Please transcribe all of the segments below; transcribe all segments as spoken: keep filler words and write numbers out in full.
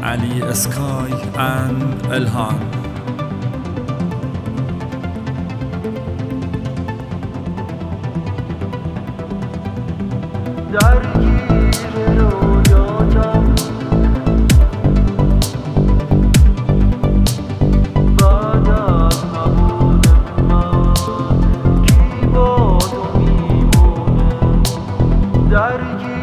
Ali Sky and Elhan. درگیر رویاتم بعد از نبود من کی با تو میمونه درگیر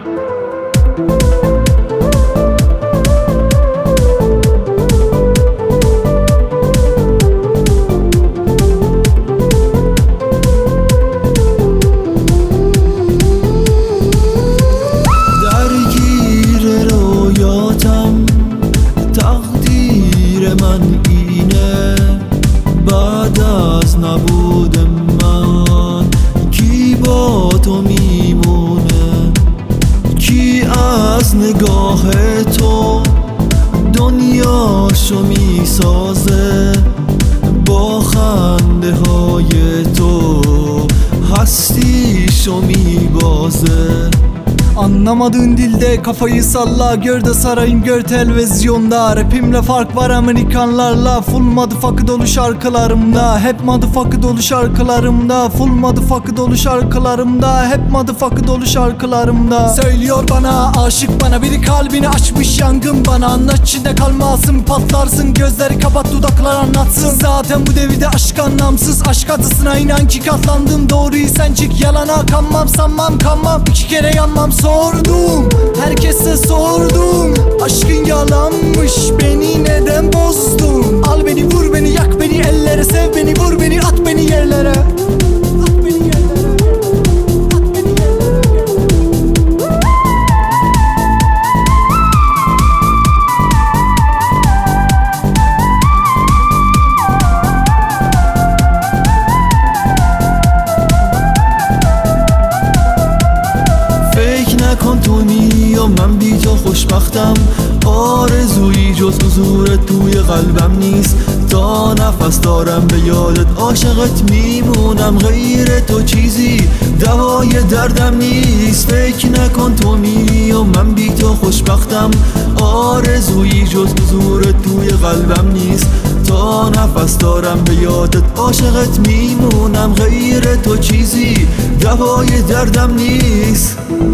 تقدیر من اینه بعد از نبود من کی با تو میمونه کی از نگاه تو دنیاشو میسازه با خنده های تو هستیشو میبازه Anlamadığın dilde kafayı salla, gör de sarayım, gör televizyonda. Rapimle fark var Amerikanlarla, full motherfucker dolu şarkılarımda. Hep motherfucker dolu şarkılarımda, full motherfucker dolu şarkılarımda. Hep motherfucker dolu şarkılarımda. Söylüyor bana, aşık bana, biri kalbini açmış, yangın bana. Anla içinde kalmasın, patlarsın, gözleri kapat, dudaklar anlatsın. Zaten bu devirde aşk anlamsız, aşk adısına inan ki katlandım. Doğruyu sen çık, yalana kanmam, sanmam kanmam, iki kere yanmam. Sordum, herkese sordum, aşkın yalanmış, beni neden bozdun? Al beni, vur beni, yak beni, ellere sev beni, vur beni, at beni yerlere. At beni yerlere, at beni yerlere. فکر نکن تو و من بی تو خوشبختم آرزویی جز حضورت توی قلبم نیست تا نفس دارم به یادت عاشقت میمونم غیر تو چیزی دوای دردم نیست فکر نکن تو و من بی تو خوشبختم آرزویی جز حضورت توی قلبم نیست تا نفس دارم به یادت عاشقت میمونم غیر تو چیزی دوای دردم نیست